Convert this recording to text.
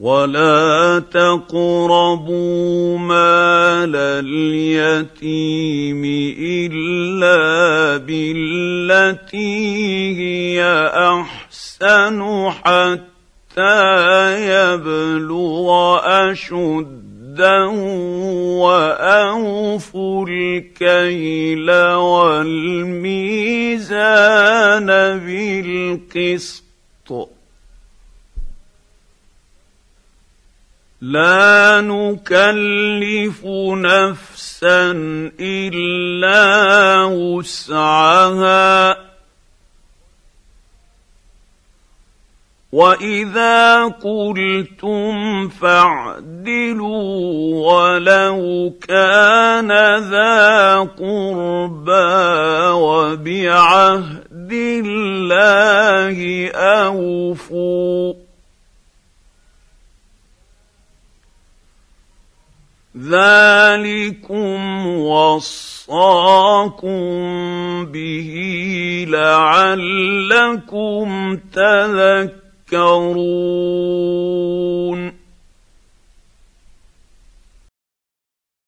ولا تقربوا مال اليتيم إلا بالتي هي أحسن حتى يبلغ أشده وأوفوا الكيل والميزان بالقسط لا نكلف نفسا إلا وسعها وإذا قلتم فاعدلوا ولو كان ذا قربى وبعهد الله أوفوا ذلكم وصاكم به لعلكم تذكرون